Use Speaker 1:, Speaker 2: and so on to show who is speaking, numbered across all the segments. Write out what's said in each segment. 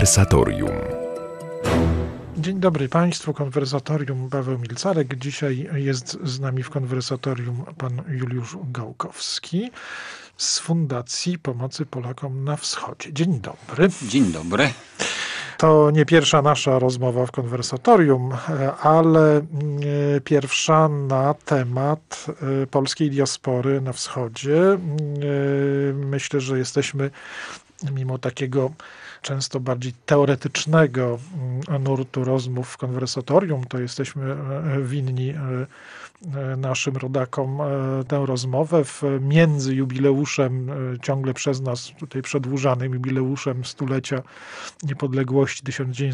Speaker 1: Konwersatorium.
Speaker 2: Dzień dobry Państwu, Konwersatorium, Paweł Milcarek. Dzisiaj jest z nami w Konwersatorium pan Juliusz Gałkowski z Fundacji Pomocy Polakom na Wschodzie. Dzień dobry.
Speaker 3: Dzień dobry.
Speaker 2: To nie pierwsza nasza rozmowa w Konwersatorium, ale pierwsza na temat polskiej diaspory na Wschodzie. Myślę, że jesteśmy mimo takiego często bardziej teoretycznego nurtu rozmów w Konwersatorium, to jesteśmy winni naszym rodakom tę rozmowę między jubileuszem, ciągle przez nas tutaj przedłużanym jubileuszem stulecia niepodległości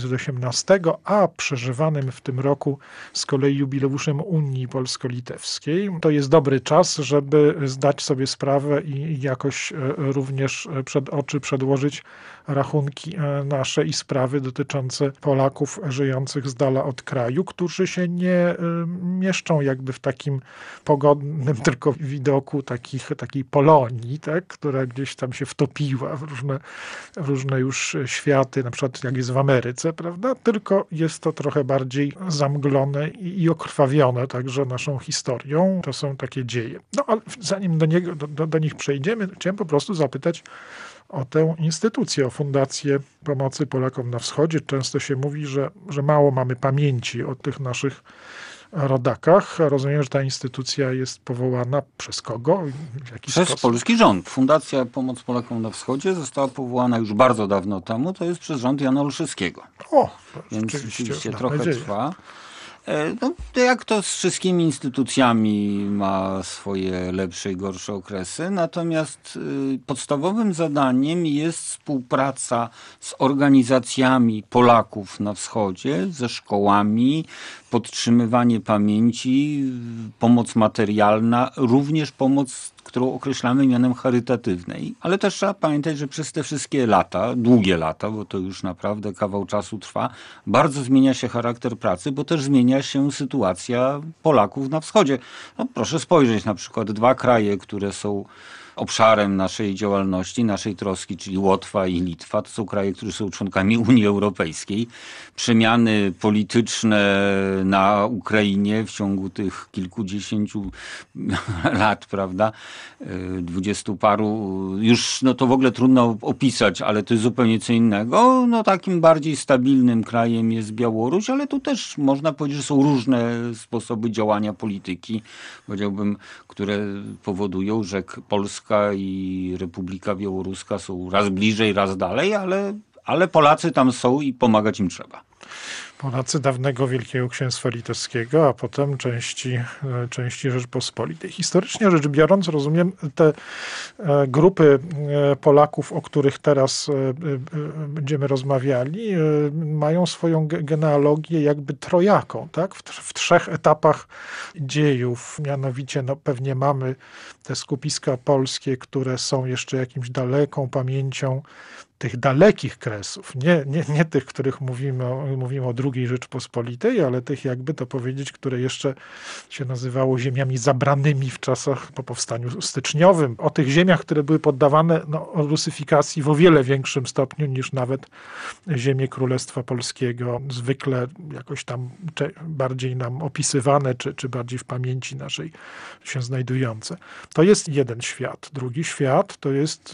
Speaker 2: 1918, a przeżywanym w tym roku z kolei jubileuszem Unii Polsko-Litewskiej. To jest dobry czas, żeby zdać sobie sprawę i jakoś również przed oczy przedłożyć rachunki nasze i sprawy dotyczące Polaków żyjących z dala od kraju, którzy się nie mieszczą jakby w takim pogodnym tylko widoku takiej Polonii, tak, która gdzieś tam się wtopiła w różne już światy, na przykład jak jest w Ameryce, prawda? Tylko jest to trochę bardziej zamglone i okrwawione także naszą historią. To są takie dzieje. No ale zanim do nich przejdziemy, chciałem po prostu zapytać o tę instytucję, o Fundację Pomocy Polakom na Wschodzie. Często się mówi, że mało mamy pamięci o tych naszych rodakach. Rozumiem, że ta instytucja jest powołana przez kogo? W jaki
Speaker 3: przez
Speaker 2: sposób?
Speaker 3: polski rząd. Fundacja Pomoc Polakom na Wschodzie została powołana już bardzo dawno temu. To jest przez rząd Jana Olszewskiego.
Speaker 2: O,
Speaker 3: więc rzeczywiście trochę
Speaker 2: nadzieję.
Speaker 3: trwa. No, jak to z wszystkimi instytucjami ma swoje lepsze i gorsze okresy, natomiast podstawowym zadaniem jest współpraca z organizacjami Polaków na wschodzie, ze szkołami, podtrzymywanie pamięci, pomoc materialna, również pomoc, którą określamy mianem charytatywnej. Ale też trzeba pamiętać, że przez te wszystkie lata, długie lata, bo to już naprawdę kawał czasu trwa, bardzo zmienia się charakter pracy, bo też zmienia się sytuacja Polaków na wschodzie. No, proszę spojrzeć na przykład 2 kraje, które są obszarem naszej działalności, naszej troski, czyli Łotwa i Litwa. To są kraje, które są członkami Unii Europejskiej. Przemiany polityczne na Ukrainie w ciągu tych kilkudziesięciu lat, prawda, 20 paru, już no to w ogóle trudno opisać, ale to jest zupełnie co innego. No takim bardziej stabilnym krajem jest Białoruś, ale tu też można powiedzieć, że są różne sposoby działania polityki, powiedziałbym, które powodują, że Polska i Republika Białoruska są raz bliżej, raz dalej, ale Polacy tam są i pomagać im trzeba.
Speaker 2: Polacy dawnego Wielkiego Księstwa Litewskiego, a potem części Rzeczpospolitej. Historycznie rzecz biorąc, rozumiem, te grupy Polaków, o których teraz będziemy rozmawiali, mają swoją genealogię jakby trojaką, tak? W 3 etapach dziejów. Mianowicie pewnie mamy te skupiska polskie, które są jeszcze jakimś daleką pamięcią tych dalekich kresów, nie tych, których mówimy o II Rzeczpospolitej, ale tych, jakby to powiedzieć, które jeszcze się nazywało ziemiami zabranymi w czasach po powstaniu styczniowym. O tych ziemiach, które były poddawane rusyfikacji w o wiele większym stopniu niż nawet ziemie Królestwa Polskiego, zwykle jakoś tam bardziej nam opisywane, czy bardziej w pamięci naszej się znajdujące. To jest jeden świat. Drugi świat to jest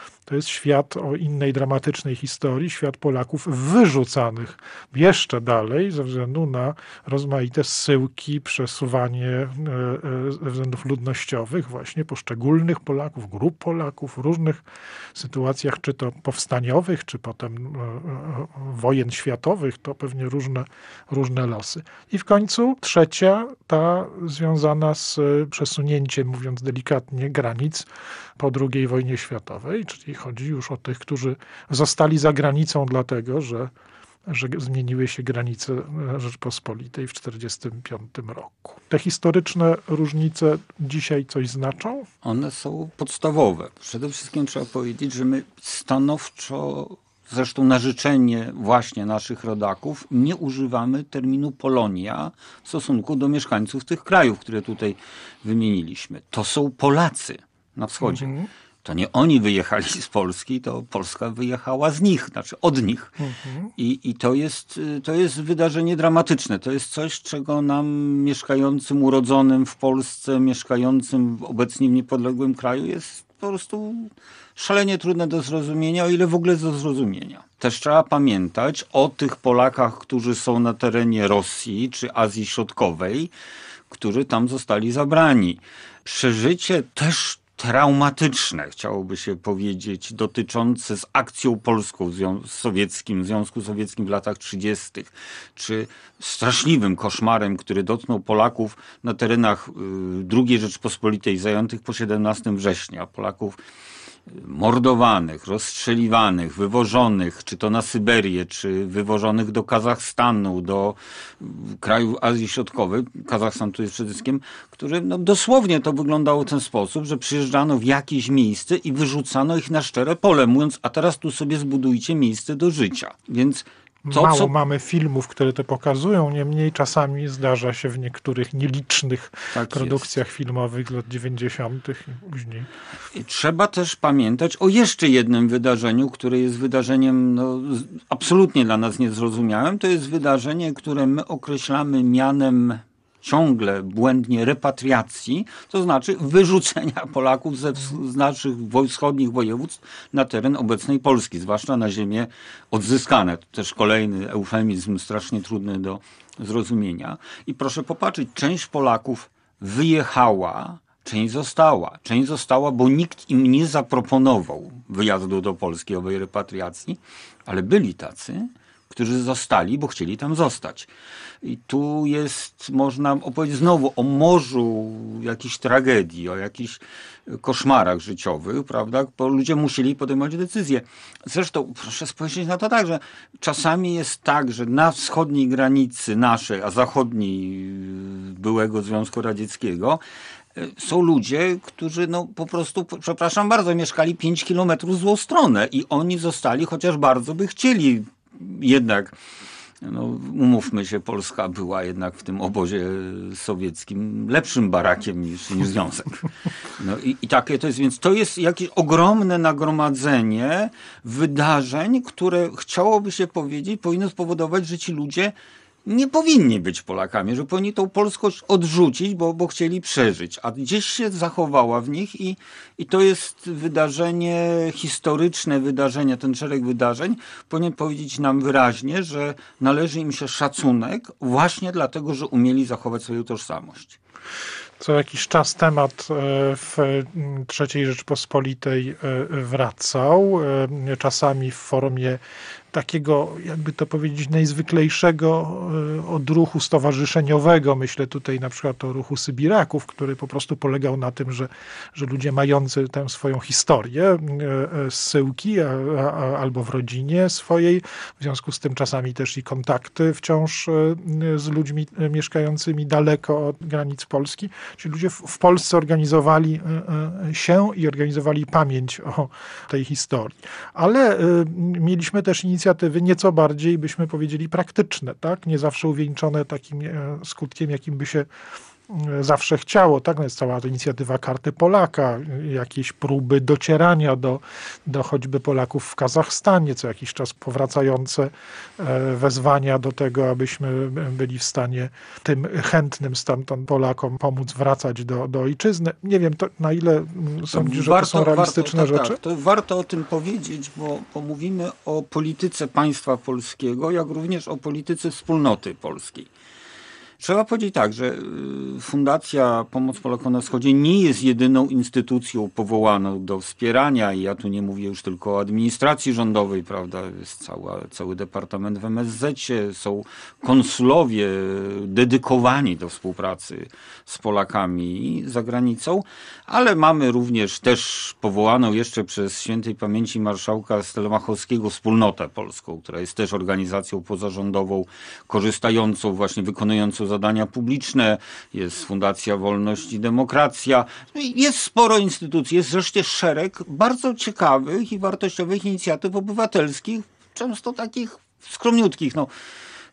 Speaker 2: świat o innej dramatycznej historii, świat Polaków wyrzucanych jeszcze dalej ze względu na rozmaite zsyłki, przesuwanie ze względów ludnościowych właśnie poszczególnych Polaków, grup Polaków w różnych sytuacjach, czy to powstaniowych, czy potem wojen światowych, to pewnie różne losy. I w końcu trzecia, ta związana z przesunięciem, mówiąc delikatnie, granic po II wojnie światowej, czyli chodzi już o tych, którzy zostali za granicą dlatego, że zmieniły się granice Rzeczpospolitej w 1945 roku. Te historyczne różnice dzisiaj coś znaczą?
Speaker 3: One są podstawowe. Przede wszystkim trzeba powiedzieć, że my stanowczo, zresztą na życzenie właśnie naszych rodaków, nie używamy terminu Polonia w stosunku do mieszkańców tych krajów, które tutaj wymieniliśmy. To są Polacy na wschodzie. To nie oni wyjechali z Polski, to Polska wyjechała z nich, znaczy od nich. I to jest wydarzenie dramatyczne. To jest coś, czego nam mieszkającym, urodzonym w Polsce, mieszkającym obecnie w niepodległym kraju jest po prostu szalenie trudne do zrozumienia, o ile w ogóle do zrozumienia. Też trzeba pamiętać o tych Polakach, którzy są na terenie Rosji czy Azji Środkowej, którzy tam zostali zabrani. Przeżycie też traumatyczne, chciałoby się powiedzieć, dotyczące z akcją polską w Związku Sowieckim w latach 30., czy straszliwym koszmarem, który dotknął Polaków na terenach II Rzeczpospolitej zajętych po 17 września. Polaków mordowanych, rozstrzeliwanych, wywożonych, czy to na Syberię, czy wywożonych do Kazachstanu, do krajów Azji Środkowej. Kazachstan tu jest przede wszystkim, który dosłownie to wyglądało w ten sposób, że przyjeżdżano w jakieś miejsce i wyrzucano ich na szczere pole, mówiąc, a teraz tu sobie zbudujcie miejsce do życia. Więc
Speaker 2: mało mamy filmów, które to pokazują, niemniej czasami zdarza się w niektórych nielicznych produkcjach filmowych lat 90. i później.
Speaker 3: Trzeba też pamiętać o jeszcze jednym wydarzeniu, które jest wydarzeniem absolutnie dla nas niezrozumiałym. To jest wydarzenie, które my określamy mianem ciągle błędnie repatriacji, to znaczy wyrzucenia Polaków z naszych wschodnich województw na teren obecnej Polski, zwłaszcza na ziemię odzyskane. To też kolejny eufemizm strasznie trudny do zrozumienia. I proszę popatrzeć, część Polaków wyjechała, część została. Część została, bo nikt im nie zaproponował wyjazdu do Polski, owej repatriacji, ale byli tacy, którzy zostali, bo chcieli tam zostać. I tu jest, można opowiedzieć znowu o morzu jakichś tragedii, o jakichś koszmarach życiowych, prawda? Bo ludzie musieli podejmować decyzje. Zresztą proszę spojrzeć na to tak, że czasami jest tak, że na wschodniej granicy naszej, a zachodniej byłego Związku Radzieckiego są ludzie, którzy po prostu, przepraszam bardzo, mieszkali 5 kilometrów w złą stronę i oni zostali, chociaż bardzo by chcieli. Jednak, umówmy się, Polska była jednak w tym obozie sowieckim lepszym barakiem niż Związek. I takie to jest, więc to jest jakieś ogromne nagromadzenie wydarzeń, które chciałoby się powiedzieć, powinno spowodować, że ci ludzie nie powinni być Polakami, że powinni tą polskość odrzucić, bo chcieli przeżyć. A gdzieś się zachowała w nich i to jest wydarzenie, historyczne wydarzenie, ten szereg wydarzeń powinien powiedzieć nam wyraźnie, że należy im się szacunek właśnie dlatego, że umieli zachować swoją tożsamość.
Speaker 2: Co jakiś czas temat w III Rzeczpospolitej wracał, czasami w formie takiego, jakby to powiedzieć, najzwyklejszego odruchu stowarzyszeniowego. Myślę tutaj na przykład o ruchu Sybiraków, który po prostu polegał na tym, że ludzie mający tę swoją historię, zsyłki albo w rodzinie swojej, w związku z tym czasami też i kontakty wciąż z ludźmi mieszkającymi daleko od granic Polski. Ci ludzie w Polsce organizowali się i organizowali pamięć o tej historii. Ale mieliśmy też inicjatywy nieco bardziej, byśmy powiedzieli, praktyczne, tak? Nie zawsze uwieńczone takim skutkiem, jakim by się zawsze chciało, tak? No jest cała ta inicjatywa Karty Polaka, jakieś próby docierania do choćby Polaków w Kazachstanie, co jakiś czas powracające wezwania do tego, abyśmy byli w stanie tym chętnym stamtąd Polakom pomóc wracać do ojczyzny. Nie wiem, na ile sądzisz, że to są realistyczne rzeczy?
Speaker 3: Tak, to warto o tym powiedzieć, bo mówimy o polityce państwa polskiego, jak również o polityce wspólnoty polskiej. Trzeba powiedzieć tak, że Fundacja Pomoc Polakom na Wschodzie nie jest jedyną instytucją powołaną do wspierania i ja tu nie mówię już tylko o administracji rządowej, prawda, jest cały departament w MSZ-cie, są konsulowie dedykowani do współpracy z Polakami za granicą, ale mamy również też powołaną jeszcze przez świętej pamięci marszałka Stelmachowskiego Wspólnotę Polską, która jest też organizacją pozarządową, korzystającą, właśnie wykonującą zadania publiczne, jest Fundacja Wolność i Demokracja. Jest sporo instytucji, jest zresztą szereg bardzo ciekawych i wartościowych inicjatyw obywatelskich, często takich skromniutkich.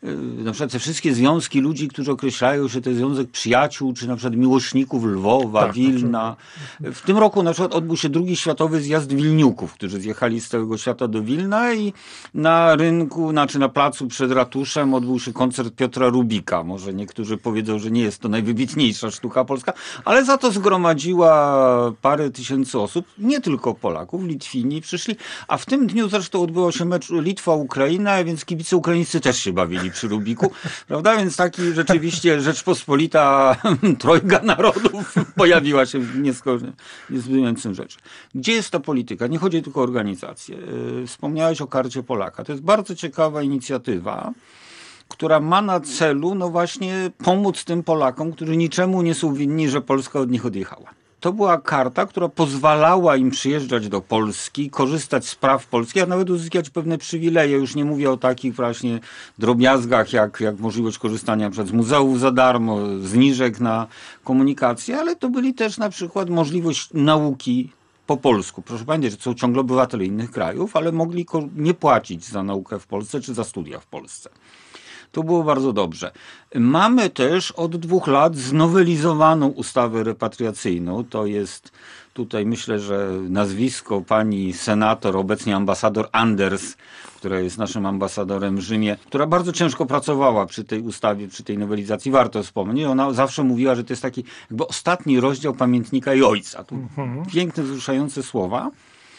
Speaker 3: na przykład te wszystkie związki ludzi, którzy określają się to Związek Przyjaciół, czy na przykład Miłośników Lwowa, tak, Wilna. W tym roku na przykład odbył się drugi światowy zjazd Wilniuków, którzy zjechali z całego świata do Wilna i na rynku, znaczy na placu przed ratuszem odbył się koncert Piotra Rubika. Może niektórzy powiedzą, że nie jest to najwybitniejsza sztuka polska, ale za to zgromadziła parę tysięcy osób, nie tylko Polaków, Litwini przyszli, a w tym dniu zresztą odbyło się mecz Litwa-Ukraina, więc kibice ukraińscy też się bawili przy Rubiku, prawda? Więc taki rzeczywiście Rzeczpospolita trojga narodów pojawiła się w niezmieniającym rzeczy. Gdzie jest ta polityka? Nie chodzi tylko o organizację. Wspomniałeś o Karcie Polaka. To jest bardzo ciekawa inicjatywa, która ma na celu no właśnie pomóc tym Polakom, którzy niczemu nie są winni, że Polska od nich odjechała. To była karta, która pozwalała im przyjeżdżać do Polski, korzystać z praw polskich, a nawet uzyskać pewne przywileje. Już nie mówię o takich właśnie drobiazgach, jak możliwość korzystania z muzeów za darmo, zniżek na komunikację, ale to byli też na przykład możliwość nauki po polsku. Proszę pamiętać, że są ciągle obywatele innych krajów, ale mogli nie płacić za naukę w Polsce czy za studia w Polsce. To było bardzo dobrze. Mamy też od 2 lat znowelizowaną ustawę repatriacyjną. To jest tutaj myślę, że nazwisko pani senator, obecnie ambasador Anders, która jest naszym ambasadorem w Rzymie, która bardzo ciężko pracowała przy tej ustawie, przy tej nowelizacji. Warto wspomnieć. Ona zawsze mówiła, że to jest taki jakby ostatni rozdział Pamiętnika i Ojca. Tu piękne, wzruszające słowa,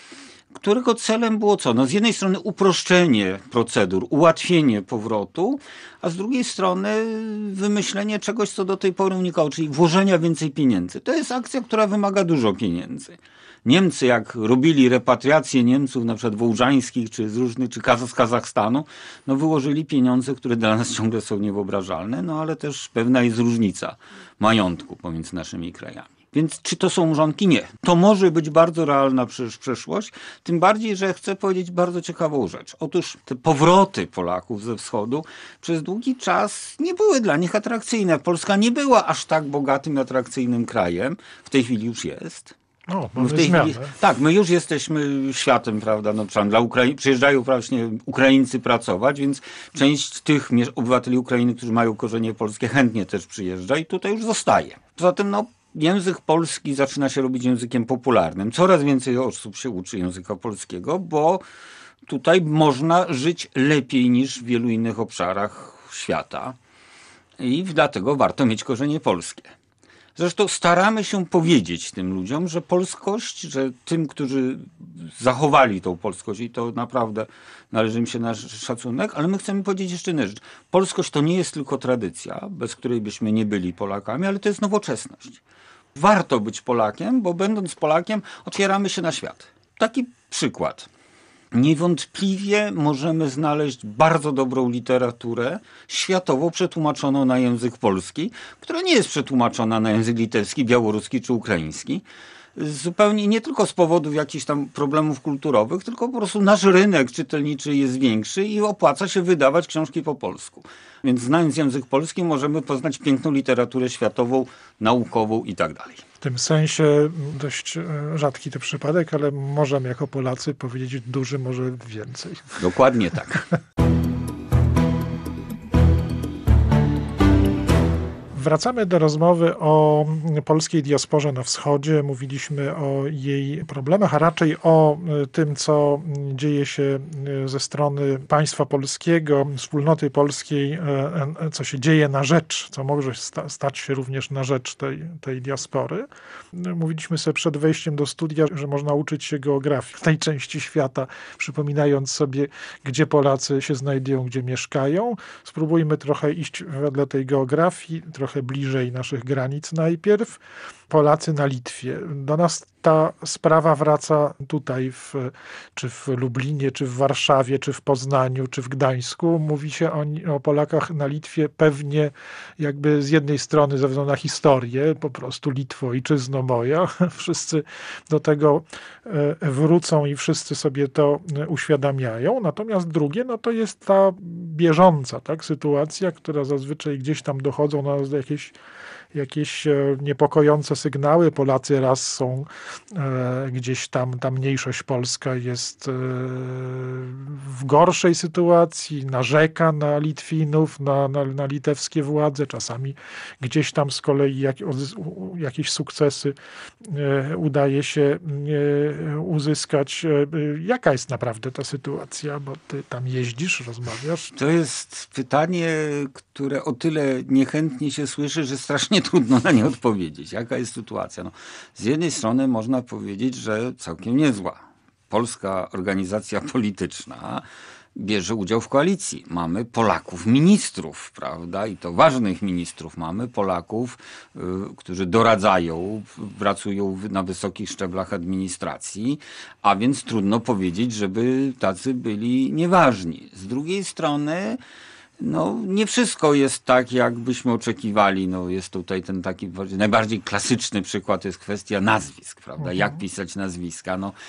Speaker 3: którego celem było co? No z jednej strony uproszczenie procedur, ułatwienie powrotu, a z drugiej strony wymyślenie czegoś, co do tej pory unikało, czyli włożenia więcej pieniędzy. To jest akcja, która wymaga dużo pieniędzy. Niemcy, jak robili repatriację Niemców, na przykład wołżańskich, czy z różnych, czy z Kazachstanu, no wyłożyli pieniądze, które dla nas ciągle są niewyobrażalne, no ale też pewna jest różnica majątku pomiędzy naszymi krajami. Więc czy to są mrzonki? Nie. To może być bardzo realna przyszłość, tym bardziej, że chcę powiedzieć bardzo ciekawą rzecz. Otóż te powroty Polaków ze wschodu przez długi czas nie były dla nich atrakcyjne. Polska nie była aż tak bogatym, atrakcyjnym krajem. W tej chwili już jest.
Speaker 2: O, mamy zmianę.
Speaker 3: Tak, my już jesteśmy światem, prawda, no, przyjeżdżają właśnie Ukraińcy pracować, więc część tych obywateli Ukrainy, którzy mają korzenie polskie, chętnie też przyjeżdża i tutaj już zostaje. Poza tym, no, język polski zaczyna się robić językiem popularnym. Coraz więcej osób się uczy języka polskiego, bo tutaj można żyć lepiej niż w wielu innych obszarach świata i dlatego warto mieć korzenie polskie. Zresztą staramy się powiedzieć tym ludziom, że polskość, że tym, którzy zachowali tą polskość i to naprawdę należy im się nasz szacunek, ale my chcemy powiedzieć jeszcze inną rzecz. Polskość to nie jest tylko tradycja, bez której byśmy nie byli Polakami, ale to jest nowoczesność. Warto być Polakiem, bo będąc Polakiem otwieramy się na świat. Taki przykład. Niewątpliwie możemy znaleźć bardzo dobrą literaturę światową przetłumaczoną na język polski, która nie jest przetłumaczona na język litewski, białoruski czy ukraiński. Zupełnie nie tylko z powodów jakichś tam problemów kulturowych, tylko po prostu nasz rynek czytelniczy jest większy i opłaca się wydawać książki po polsku. Więc znając język polski możemy poznać piękną literaturę światową, naukową i tak dalej.
Speaker 2: W tym sensie dość rzadki to przypadek, ale możemy jako Polacy powiedzieć duży, może więcej.
Speaker 3: Dokładnie tak.
Speaker 2: Wracamy do rozmowy o polskiej diasporze na wschodzie. Mówiliśmy o jej problemach, a raczej o tym, co dzieje się ze strony państwa polskiego, wspólnoty polskiej, co się dzieje na rzecz, co może stać się również na rzecz tej diaspory. Mówiliśmy sobie przed wejściem do studia, że można uczyć się geografii w tej części świata, przypominając sobie, gdzie Polacy się znajdują, gdzie mieszkają. Spróbujmy trochę iść wedle tej geografii, trochę bliżej naszych granic najpierw. Polacy na Litwie. Do nas ta sprawa wraca tutaj, czy w Lublinie, czy w Warszawie, czy w Poznaniu, czy w Gdańsku. Mówi się o Polakach na Litwie pewnie jakby z jednej strony ze względu na historię, po prostu Litwo, ojczyzno moja. Wszyscy do tego wrócą i wszyscy sobie to uświadamiają. Natomiast drugie, no to jest ta bieżąca, tak, sytuacja, która zazwyczaj gdzieś tam dochodzą do jakiejś jakieś niepokojące sygnały. Polacy raz są gdzieś tam, ta mniejszość polska jest w gorszej sytuacji, narzeka na Litwinów, na litewskie władze. Czasami gdzieś tam z kolei jakieś sukcesy udaje się uzyskać. Jaka jest naprawdę ta sytuacja? Bo ty tam jeździsz, rozmawiasz.
Speaker 3: To jest pytanie, które o tyle niechętnie się słyszy, że strasznie trudno na nie odpowiedzieć. Jaka jest sytuacja? No, z jednej strony można powiedzieć, że całkiem niezła. Polska organizacja polityczna bierze udział w koalicji. Mamy Polaków ministrów, prawda? I to ważnych ministrów. Mamy Polaków, którzy doradzają, pracują na wysokich szczeblach administracji, a więc trudno powiedzieć, żeby tacy byli nieważni. Z drugiej strony, no, nie wszystko jest tak, jak byśmy oczekiwali. No, jest tutaj ten taki najbardziej klasyczny przykład, to jest kwestia nazwisk, prawda? Jak pisać nazwiska? No,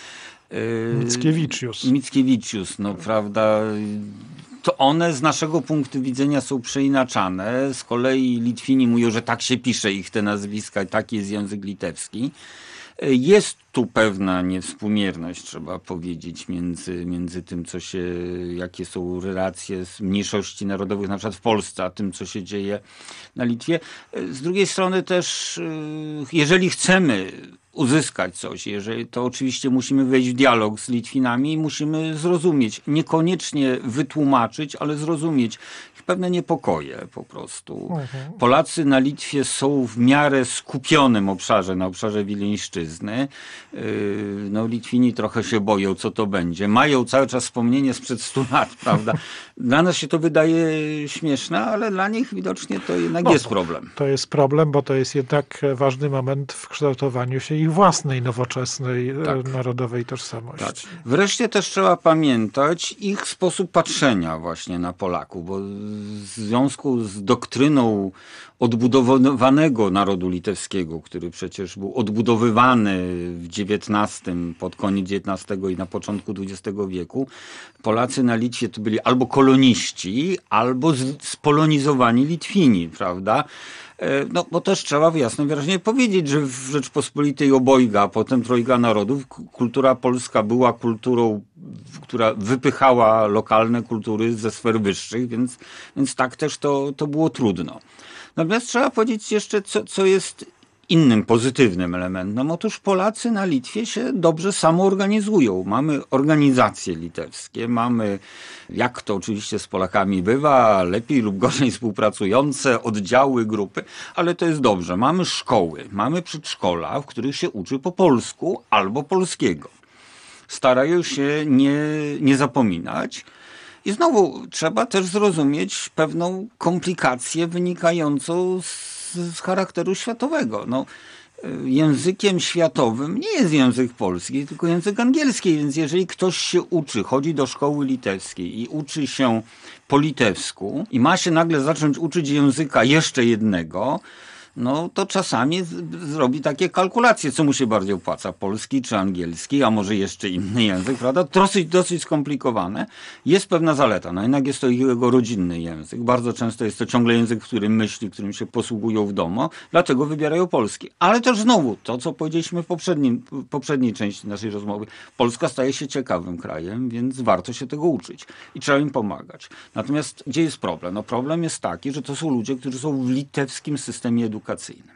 Speaker 3: Mickiewicz, no prawda, to one z naszego punktu widzenia są przeinaczane. Z kolei Litwini mówią, że tak się pisze ich te nazwiska i taki jest język litewski. Jest tu pewna niewspółmierność, trzeba powiedzieć, między tym, jakie są relacje z mniejszości narodowych, na przykład w Polsce, a tym, co się dzieje na Litwie. Z drugiej strony też, jeżeli chcemy uzyskać coś, to oczywiście musimy wejść w dialog z Litwinami i musimy zrozumieć, niekoniecznie wytłumaczyć, ale zrozumieć pewne niepokoje po prostu. Polacy na Litwie są w miarę skupionym obszarze, na obszarze Wileńszczyzny. No, Litwini trochę się boją, co to będzie. Mają cały czas wspomnienie sprzed 100 lat, prawda? Dla nas się to wydaje śmieszne, ale dla nich widocznie to jednak jest problem.
Speaker 2: To jest problem, bo to jest jednak ważny moment w kształtowaniu się ich własnej, nowoczesnej, narodowej tożsamości. Tak.
Speaker 3: Wreszcie też trzeba pamiętać ich sposób patrzenia właśnie na Polaków, bo w związku z doktryną odbudowanego narodu litewskiego, który przecież był odbudowywany w XIX, pod koniec XIX i na początku XX wieku, Polacy na Litwie to byli albo koloniści, albo spolonizowani Litwini, prawda? No, bo też trzeba jasno i wyraźnie powiedzieć, że w Rzeczpospolitej obojga, a potem trojga narodów, kultura polska była kulturą, która wypychała lokalne kultury ze sfer wyższych, więc tak też to było trudno. Natomiast trzeba powiedzieć jeszcze, co jest innym pozytywnym elementem. Otóż Polacy na Litwie się dobrze samoorganizują. Mamy organizacje litewskie, mamy, jak to oczywiście z Polakami bywa, lepiej lub gorzej współpracujące oddziały, grupy, ale to jest dobrze. Mamy szkoły, mamy przedszkola, w których się uczy po polsku albo polskiego. Starają się nie zapominać. I znowu trzeba też zrozumieć pewną komplikację wynikającą z charakteru światowego. No, językiem światowym nie jest język polski, tylko język angielski, więc jeżeli ktoś się uczy, chodzi do szkoły litewskiej i uczy się po litewsku i ma się nagle zacząć uczyć języka jeszcze jednego, no to czasami zrobi takie kalkulacje, co mu się bardziej opłaca, polski czy angielski, a może jeszcze inny język, prawda? Dosyć skomplikowane. Jest pewna zaleta, no jednak jest to jego rodzinny język. Bardzo często jest to ciągle język, w którym myśli, którym się posługują w domu, dlatego wybierają polski. Ale też znowu, to co powiedzieliśmy w poprzedniej części naszej rozmowy, Polska staje się ciekawym krajem, więc warto się tego uczyć i trzeba im pomagać. Natomiast gdzie jest problem? No problem jest taki, że to są ludzie, którzy są w litewskim systemie edukacyjnym.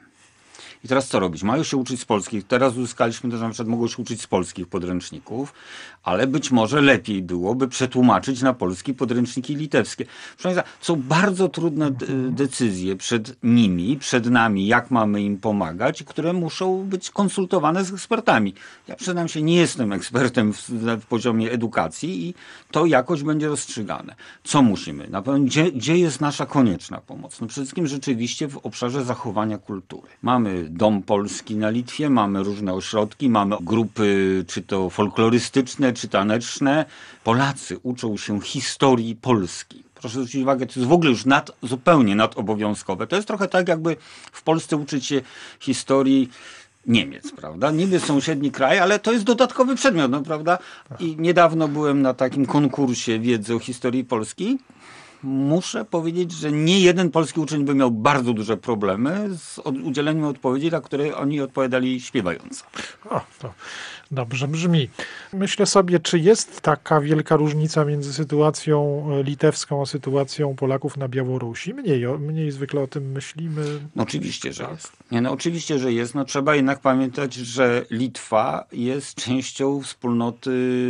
Speaker 3: I teraz co robić? Mają się uczyć z polskich. Teraz uzyskaliśmy to, że na przykład mogą się uczyć z polskich podręczników, ale być może lepiej byłoby przetłumaczyć na polski podręczniki litewskie. Proszę Państwa, są bardzo trudne decyzje przed nimi, przed nami, jak mamy im pomagać, które muszą być konsultowane z ekspertami. Ja przyznam się, nie jestem ekspertem w poziomie edukacji i to jakoś będzie rozstrzygane. Co musimy? Na pewno, gdzie jest nasza konieczna pomoc? No przede wszystkim rzeczywiście w obszarze zachowania kultury. Mamy Dom Polski na Litwie, mamy różne ośrodki, mamy grupy, czy to folklorystyczne, czy taneczne. Polacy uczą się historii Polski. Proszę zwrócić uwagę, to jest w ogóle już zupełnie nadobowiązkowe. To jest trochę tak, jakby w Polsce uczyć się historii Niemiec, prawda? Niby sąsiedni kraj, ale to jest dodatkowy przedmiot, no, prawda? I niedawno byłem na takim konkursie wiedzy o historii Polski muszę powiedzieć, że nie jeden polski uczeń by miał bardzo duże problemy z udzieleniem odpowiedzi, na które oni odpowiadali śpiewająco.
Speaker 2: O, to dobrze brzmi. Myślę sobie, czy jest taka wielka różnica między sytuacją litewską a sytuacją Polaków na Białorusi? Mniej zwykle o tym myślimy.
Speaker 3: No, oczywiście, że jest. Oczywiście, że jest. No, trzeba jednak pamiętać, że Litwa jest częścią wspólnoty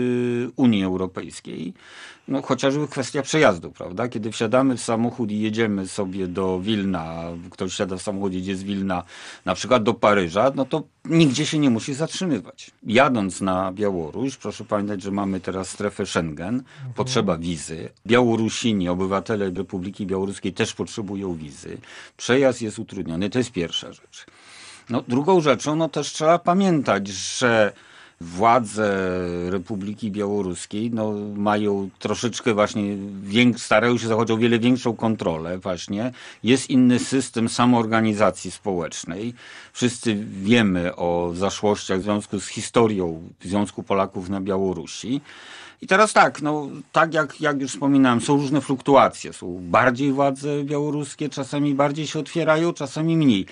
Speaker 3: Unii Europejskiej. No, chociażby kwestia przejazdu, prawda? Kiedy wsiadamy w samochód i jedziemy sobie do Wilna, ktoś wsiada w samochód, jedzie z Wilna na przykład do Paryża, no to nigdzie się nie musi zatrzymywać. Jadąc na Białoruś, proszę pamiętać, że mamy teraz strefę Schengen, potrzeba wizy. Białorusini, obywatele Republiki Białoruskiej też potrzebują wizy. Przejazd jest utrudniony, to jest pierwsza rzecz. No, drugą rzeczą, no też trzeba pamiętać, że władze Republiki Białoruskiej no, mają troszeczkę właśnie, starają się zachować o wiele większą kontrolę właśnie. Jest inny system samoorganizacji społecznej. Wszyscy wiemy o zaszłościach w związku z historią Związku Polaków na Białorusi. I teraz tak, no tak jak już wspominałem, są różne fluktuacje. Są bardziej władze białoruskie, czasami bardziej się otwierają, czasami mniej.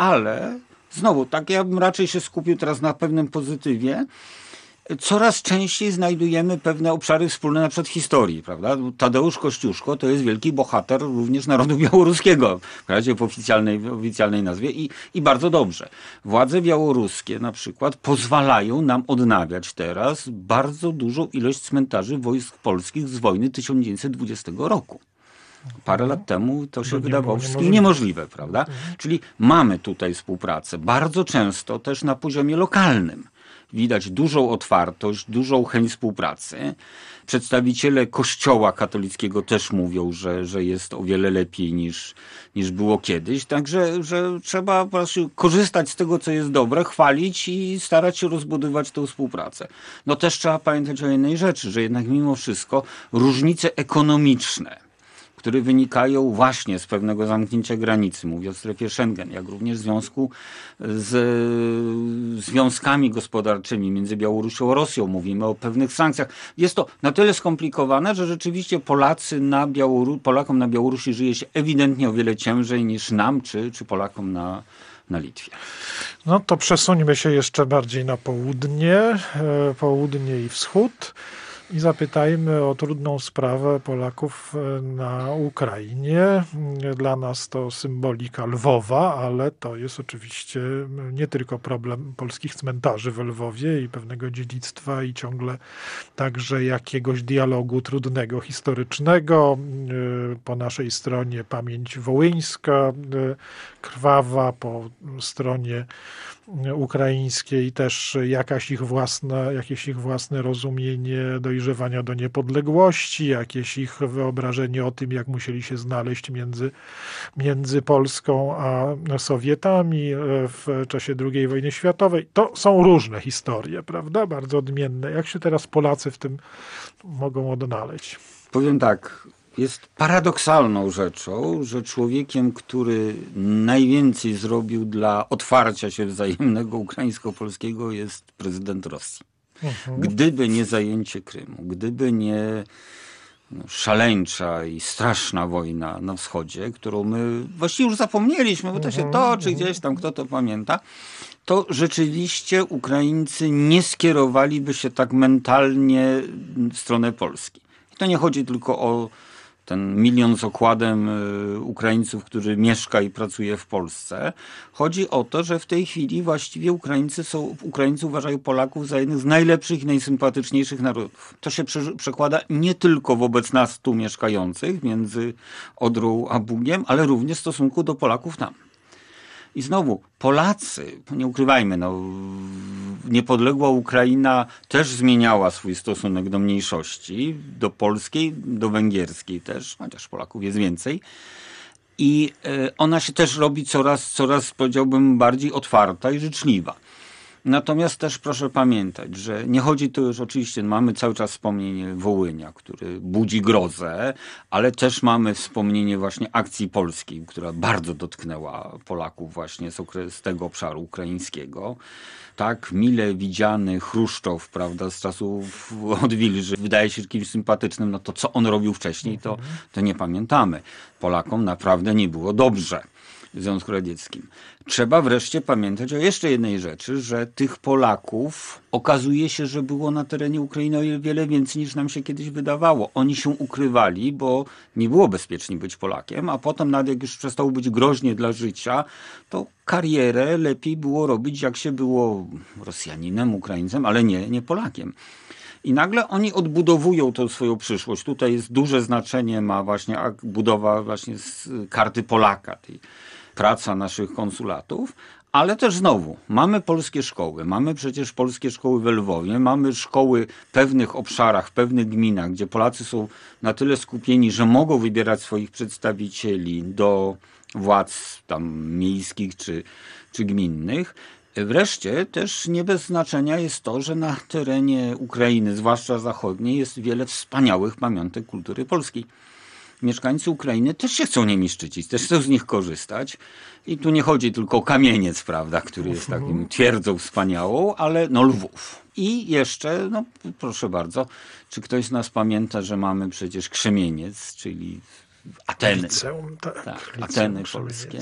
Speaker 3: Ale znowu, tak ja bym raczej się skupił teraz na pewnym pozytywie. Coraz częściej znajdujemy pewne obszary wspólne, na przykład historii, prawda? Tadeusz Kościuszko to jest wielki bohater również narodu białoruskiego, w oficjalnej nazwie i bardzo dobrze. Władze białoruskie na przykład pozwalają nam odnawiać teraz bardzo dużą ilość cmentarzy wojsk polskich z wojny 1920 roku. Parę lat temu to się wydawało wszystkim niemożliwe, prawda? Czyli mamy tutaj współpracę, bardzo często też na poziomie lokalnym. Widać dużą otwartość, dużą chęć współpracy. Przedstawiciele Kościoła katolickiego też mówią, że jest o wiele lepiej niż było kiedyś. Także że trzeba po prostu korzystać z tego, co jest dobre, chwalić i starać się rozbudowywać tę współpracę. No też trzeba pamiętać o jednej rzeczy, że jednak mimo wszystko różnice ekonomiczne, które wynikają właśnie z pewnego zamknięcia granicy, mówię o strefie Schengen, jak również w związku z związkami gospodarczymi między Białorusią a Rosją. Mówimy o pewnych sankcjach. Jest to na tyle skomplikowane, że rzeczywiście Polakom na Białorusi żyje się ewidentnie o wiele ciężej niż nam czy Polakom na Litwie.
Speaker 2: No to przesuńmy się jeszcze bardziej na południe i wschód. I zapytajmy o trudną sprawę Polaków na Ukrainie. Dla nas to symbolika Lwowa, ale to jest oczywiście nie tylko problem polskich cmentarzy w Lwowie i pewnego dziedzictwa i ciągle także jakiegoś dialogu trudnego, historycznego. Po naszej stronie pamięć wołyńska, krwawa, po stronie ukraińskiej też jakieś ich własne rozumienie dojrzewania do niepodległości, jakieś ich wyobrażenie o tym, jak musieli się znaleźć między Polską a Sowietami w czasie II wojny światowej. To są różne historie, prawda? Bardzo odmienne. Jak się teraz Polacy w tym mogą odnaleźć?
Speaker 3: Powiem tak. Jest paradoksalną rzeczą, że człowiekiem, który najwięcej zrobił dla otwarcia się wzajemnego ukraińsko-polskiego, jest prezydent Rosji. Gdyby nie zajęcie Krymu, gdyby nie szaleńcza i straszna wojna na wschodzie, którą my właściwie już zapomnieliśmy, bo to się toczy gdzieś tam, kto to pamięta, to rzeczywiście Ukraińcy nie skierowaliby się tak mentalnie w stronę Polski. I to nie chodzi tylko o ten 1 milion z okładem Ukraińców, który mieszka i pracuje w Polsce. Chodzi o to, że w tej chwili właściwie Ukraińcy uważają Polaków za jednych z najlepszych i najsympatyczniejszych narodów. To się przekłada nie tylko wobec nas tu mieszkających między Odrą a Bugiem, ale również w stosunku do Polaków tam. I znowu, Polacy, nie ukrywajmy, niepodległa Ukraina też zmieniała swój stosunek do mniejszości, do polskiej, do węgierskiej też, chociaż Polaków jest więcej. I ona się też robi coraz, powiedziałbym, bardziej otwarta i życzliwa. Natomiast też proszę pamiętać, że nie chodzi tu już oczywiście, mamy cały czas wspomnienie Wołynia, który budzi grozę, ale też mamy wspomnienie właśnie akcji polskiej, która bardzo dotknęła Polaków właśnie z tego obszaru ukraińskiego. Tak mile widziany Chruszczow, prawda, z czasów odwilży, wydaje się kimś sympatycznym, no to co on robił wcześniej, to nie pamiętamy. Polakom naprawdę nie było dobrze w Związku Radzieckim. Trzeba wreszcie pamiętać o jeszcze jednej rzeczy, że tych Polaków okazuje się, że było na terenie Ukrainy o wiele więcej niż nam się kiedyś wydawało. Oni się ukrywali, bo nie było bezpiecznie być Polakiem, a potem nawet jak już przestało być groźnie dla życia, to karierę lepiej było robić, jak się było Rosjaninem, Ukraińcem, ale nie Polakiem. I nagle oni odbudowują tą swoją przyszłość. Tutaj jest duże znaczenie ma właśnie budowa właśnie z karty Polaka, tej praca naszych konsulatów, ale też znowu mamy polskie szkoły, mamy przecież polskie szkoły we Lwowie, mamy szkoły w pewnych obszarach, w pewnych gminach, gdzie Polacy są na tyle skupieni, że mogą wybierać swoich przedstawicieli do władz tam miejskich czy gminnych. Wreszcie też nie bez znaczenia jest to, że na terenie Ukrainy, zwłaszcza zachodniej, jest wiele wspaniałych pamiątek kultury polskiej. Mieszkańcy Ukrainy też się chcą nimi szczycić, też chcą z nich korzystać. I tu nie chodzi tylko o Kamieniec, prawda, który jest takim twierdzą wspaniałą, ale Lwów. I jeszcze, proszę bardzo, czy ktoś z nas pamięta, że mamy przecież Krzemieniec, czyli Ateny.
Speaker 2: Liceum,
Speaker 3: Ateny polskie.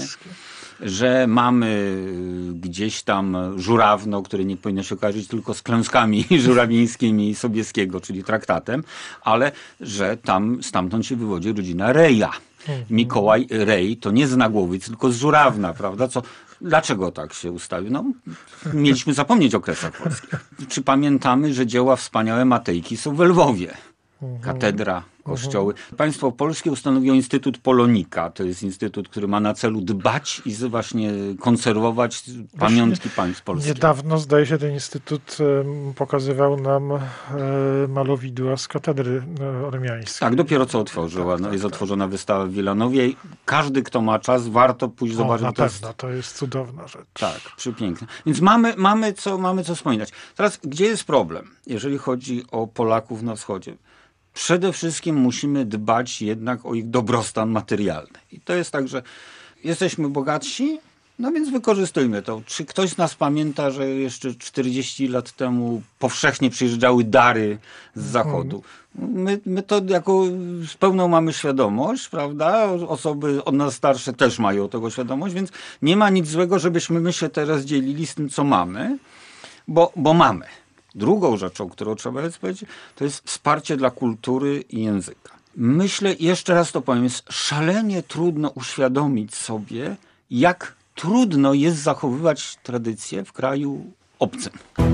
Speaker 3: Że mamy gdzieś tam Żurawno, które nie powinno się kojarzyć tylko z klęskami żurawińskimi Sobieskiego, czyli traktatem, ale że tam stamtąd się wywodzi rodzina Reja. Mikołaj Rej to nie z Nagłowic, tylko z Żurawna, prawda? Dlaczego tak się ustawił? Mieliśmy zapomnieć o Kresach Polskich. Czy pamiętamy, że dzieła wspaniałe Matejki są we Lwowie? Katedra, kościoły. Państwo polskie ustanowiło Instytut Polonika. To jest instytut, który ma na celu dbać i właśnie konserwować pamiątki państw polskich.
Speaker 2: Niedawno, zdaje się, ten instytut pokazywał nam malowidła z katedry ormiańskiej.
Speaker 3: Tak, dopiero co otworzyła. Jest otworzona wystawa w Wilanowie i każdy, kto ma czas, warto pójść zobaczyć.
Speaker 2: Na pewno, to jest cudowna rzecz.
Speaker 3: Tak, przepiękna. Więc mamy co wspominać. Teraz, gdzie jest problem, jeżeli chodzi o Polaków na wschodzie? Przede wszystkim musimy dbać jednak o ich dobrostan materialny. I to jest tak, że jesteśmy bogatsi, więc wykorzystujmy to. Czy ktoś z nas pamięta, że jeszcze 40 lat temu powszechnie przyjeżdżały dary z zachodu? My to jako z pełną mamy świadomość, prawda? Osoby od nas starsze też mają tego świadomość, więc nie ma nic złego, żebyśmy my się teraz dzielili z tym, co mamy, bo mamy. Drugą rzeczą, którą trzeba powiedzieć, to jest wsparcie dla kultury i języka. Myślę, jeszcze raz to powiem, jest szalenie trudno uświadomić sobie, jak trudno jest zachowywać tradycje w kraju obcym.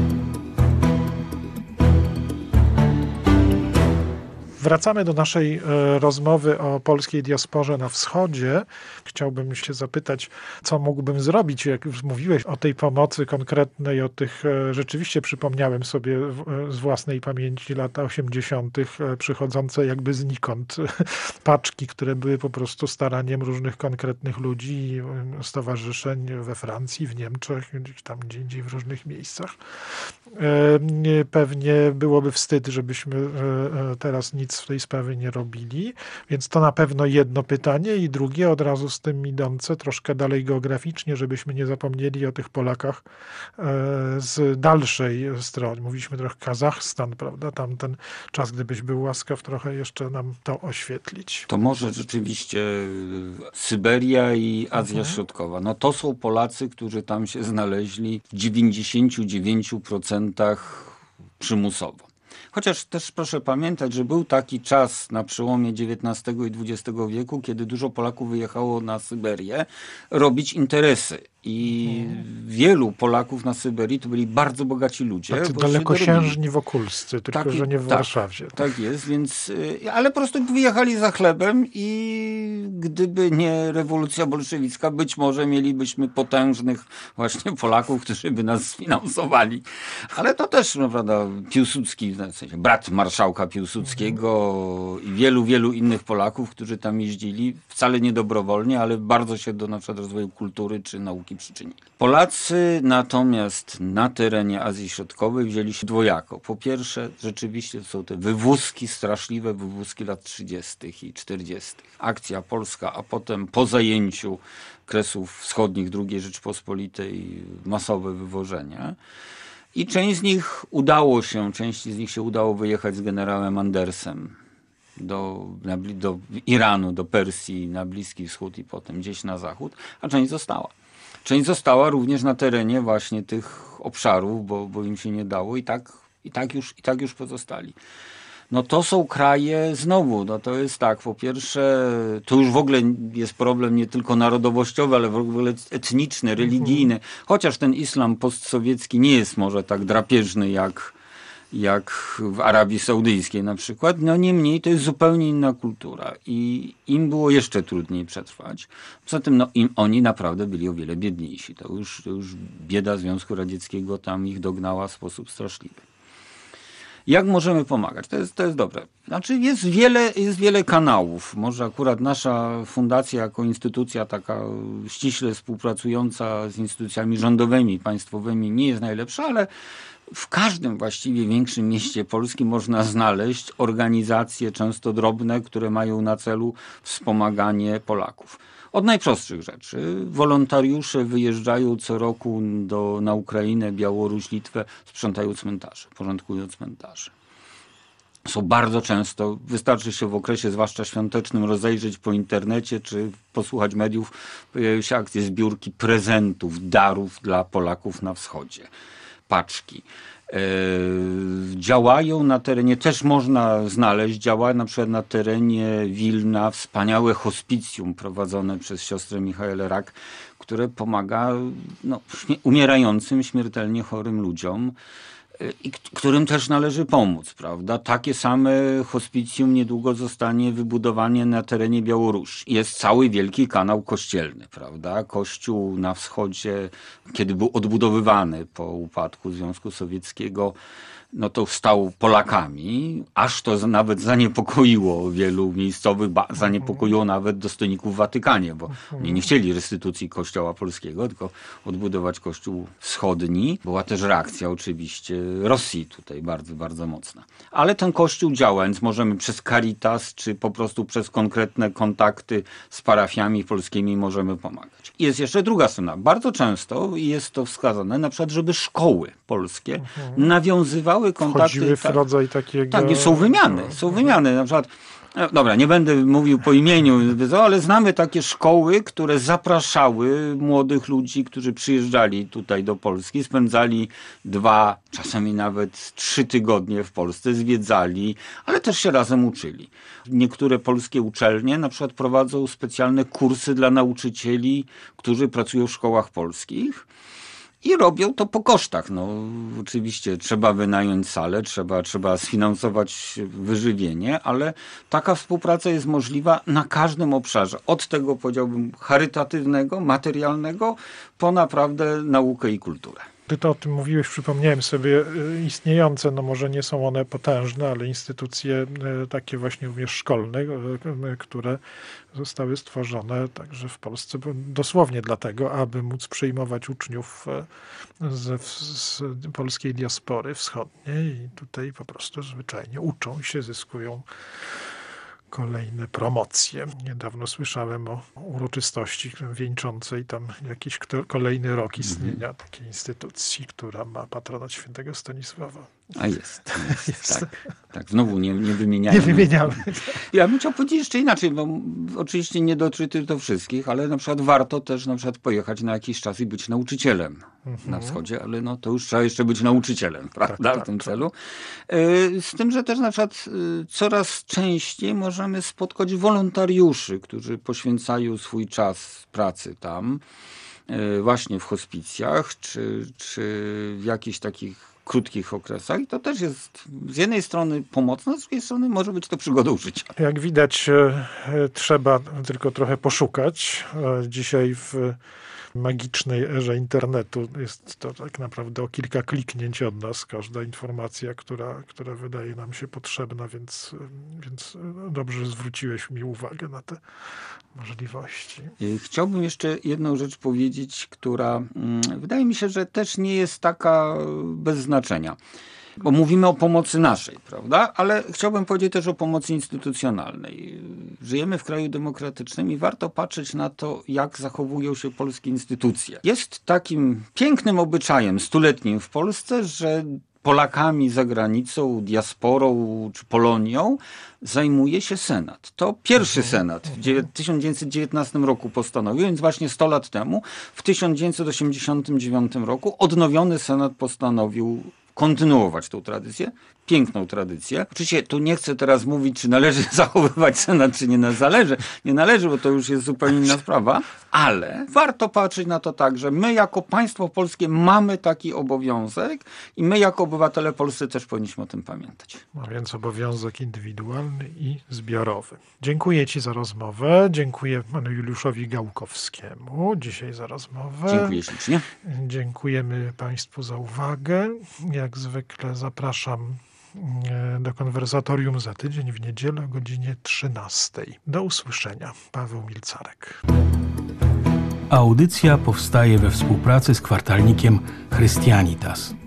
Speaker 2: Wracamy do naszej rozmowy o polskiej diasporze na wschodzie. Chciałbym się zapytać, co mógłbym zrobić, jak już mówiłeś o tej pomocy konkretnej, o tych, rzeczywiście przypomniałem sobie z własnej pamięci lata 80. przychodzące jakby znikąd paczki, które były po prostu staraniem różnych konkretnych ludzi, stowarzyszeń we Francji, w Niemczech, gdzieś tam gdzie indziej w różnych miejscach. Pewnie byłoby wstyd, żebyśmy teraz nic w tej sprawie nie robili, więc to na pewno jedno pytanie i drugie od razu z tym idące, troszkę dalej geograficznie, żebyśmy nie zapomnieli o tych Polakach z dalszej strony. Mówiliśmy trochę Kazachstan, prawda? Tam ten czas, gdybyś był łaskaw trochę jeszcze nam to oświetlić.
Speaker 3: To może rzeczywiście Syberia i Azja Środkowa. To są Polacy, którzy tam się znaleźli w 99% przymusowo. Chociaż też proszę pamiętać, że był taki czas na przełomie XIX i XX wieku, kiedy dużo Polaków wyjechało na Syberię robić interesy. I wielu Polaków na Syberii to byli bardzo bogaci ludzie.
Speaker 2: Tacy dalekosiężni wokulscy, tylko że nie w Warszawie.
Speaker 3: Tak jest, więc, ale po prostu wyjechali za chlebem i gdyby nie rewolucja bolszewicka, być może mielibyśmy potężnych właśnie Polaków, którzy by nas sfinansowali. Ale to też, prawda, Piłsudski, w sensie brat marszałka Piłsudskiego i wielu innych Polaków, którzy tam jeździli, wcale nie dobrowolnie, ale bardzo się do na przykład rozwoju kultury czy nauki Polski przyczynili. Polacy natomiast na terenie Azji Środkowej wzięli się dwojako. Po pierwsze, rzeczywiście są te wywózki, straszliwe wywózki lat 30. i 40. Akcja polska, a potem po zajęciu Kresów Wschodnich II Rzeczypospolitej masowe wywożenie. I części z nich się udało wyjechać z generałem Andersem do Iranu, do Persji, na Bliski Wschód i potem gdzieś na zachód, a część została. Część została również na terenie właśnie tych obszarów, bo im się nie dało i tak już pozostali. No to są kraje, znowu, no to jest tak, po pierwsze, to już w ogóle jest problem nie tylko narodowościowy, ale w ogóle etniczny, religijny, chociaż ten islam postsowiecki nie jest może tak drapieżny jak w Arabii Saudyjskiej na przykład, no niemniej to jest zupełnie inna kultura i im było jeszcze trudniej przetrwać. Poza tym no, oni naprawdę byli o wiele biedniejsi. To już bieda Związku Radzieckiego tam ich dognała w sposób straszliwy. Jak możemy pomagać? To jest dobre. Znaczy jest wiele kanałów. Może akurat nasza fundacja jako instytucja taka ściśle współpracująca z instytucjami rządowymi, państwowymi nie jest najlepsza, ale w każdym właściwie większym mieście Polski można znaleźć organizacje, często drobne, które mają na celu wspomaganie Polaków. Od najprostszych rzeczy. Wolontariusze wyjeżdżają co roku na Ukrainę, Białoruś, Litwę, sprzątają cmentarze, porządkują cmentarze. Są bardzo często, wystarczy się w okresie zwłaszcza świątecznym rozejrzeć po internecie czy posłuchać mediów, pojawiają się akcje zbiórki prezentów, darów dla Polaków na wschodzie. Paczki. Działają na terenie, też można znaleźć, działa na przykład na terenie Wilna wspaniałe hospicjum prowadzone przez siostrę Michaelę Rak, które pomaga umierającym, śmiertelnie chorym ludziom i którym też należy pomóc, prawda? Takie same hospicjum niedługo zostanie wybudowane na terenie Białorusi. Jest cały wielki kanał kościelny, prawda? Kościół na wschodzie, kiedy był odbudowywany po upadku Związku Sowieckiego, no to stał Polakami, aż to nawet zaniepokoiło wielu miejscowych, zaniepokoiło nawet dostojników w Watykanie, bo oni nie chcieli restytucji Kościoła Polskiego, tylko odbudować Kościół Wschodni. Była też reakcja oczywiście Rosji tutaj bardzo, bardzo mocna. Ale ten Kościół działa, więc możemy przez Caritas, czy po prostu przez konkretne kontakty z parafiami polskimi możemy pomagać. I jest jeszcze druga strona. Bardzo często jest to wskazane, na przykład, żeby szkoły polskie nawiązywały kontakty.
Speaker 2: Wchodziły w rodzaj takiego...
Speaker 3: Tak, są wymiany. Na przykład, dobra, nie będę mówił po imieniu, ale znamy takie szkoły, które zapraszały młodych ludzi, którzy przyjeżdżali tutaj do Polski, spędzali 2, czasami nawet 3 tygodnie w Polsce, zwiedzali, ale też się razem uczyli. Niektóre polskie uczelnie na przykład prowadzą specjalne kursy dla nauczycieli, którzy pracują w szkołach polskich. I robią to po kosztach. No, oczywiście trzeba wynająć salę, trzeba sfinansować wyżywienie, ale taka współpraca jest możliwa na każdym obszarze. Od tego, powiedziałbym, charytatywnego, materialnego, po naprawdę naukę i kulturę.
Speaker 2: Ty to o tym mówiłeś, przypomniałem sobie, istniejące, no może nie są one potężne, ale instytucje takie właśnie również szkolne, które zostały stworzone także w Polsce dosłownie dlatego, aby móc przyjmować uczniów z polskiej diaspory wschodniej i tutaj po prostu zwyczajnie uczą się, zyskują kolejne promocje. Niedawno słyszałem o uroczystości wieńczącej tam jakiś kolejny rok istnienia takiej instytucji, która ma patronat świętego Stanisława.
Speaker 3: A jest. Tak, znowu nie wymieniamy.
Speaker 2: Nie wymieniamy.
Speaker 3: Ja bym chciał powiedzieć jeszcze inaczej, bo oczywiście nie dotyczy to wszystkich, ale na przykład warto też na przykład pojechać na jakiś czas i być nauczycielem na wschodzie, ale no to już trzeba jeszcze być nauczycielem, prawda, w tym celu. Z tym, że też na przykład coraz częściej możemy spotkać wolontariuszy, którzy poświęcają swój czas pracy tam, właśnie w hospicjach, czy w jakichś takich krótkich okresach i to też jest z jednej strony pomocne, z drugiej strony może być to przygodą życia.
Speaker 2: Jak widać, trzeba tylko trochę poszukać. Dzisiaj magicznej erze internetu jest to tak naprawdę o kilka kliknięć od nas każda informacja, która wydaje nam się potrzebna, więc dobrze zwróciłeś mi uwagę na te możliwości.
Speaker 3: Chciałbym jeszcze jedną rzecz powiedzieć, która wydaje mi się, że też nie jest taka bez znaczenia. Bo mówimy o pomocy naszej, prawda? Ale chciałbym powiedzieć też o pomocy instytucjonalnej. Żyjemy w kraju demokratycznym i warto patrzeć na to, jak zachowują się polskie instytucje. Jest takim pięknym obyczajem stuletnim w Polsce, że Polakami za granicą, diasporą czy Polonią zajmuje się Senat. To pierwszy Senat w 1919 roku postanowił, więc właśnie 100 lat temu, w 1989 roku odnowiony Senat postanowił kontynuować tą tradycję, piękną tradycję. Oczywiście tu nie chcę teraz mówić, czy należy zachowywać Senat, czy nie należy. Nie należy, bo to już jest zupełnie inna sprawa, ale warto patrzeć na to tak, że my jako państwo polskie mamy taki obowiązek i my jako obywatele polscy też powinniśmy o tym pamiętać.
Speaker 2: A więc obowiązek indywidualny i zbiorowy. Dziękuję Ci za rozmowę. Dziękuję panu Juliuszowi Gałkowskiemu dzisiaj za rozmowę.
Speaker 3: Dziękuję ślicznie.
Speaker 2: Dziękujemy Państwu za uwagę. Jak zwykle zapraszam do konwersatorium za tydzień w niedzielę o godzinie 13. Do usłyszenia. Paweł Milcarek.
Speaker 1: Audycja powstaje we współpracy z kwartalnikiem Christianitas.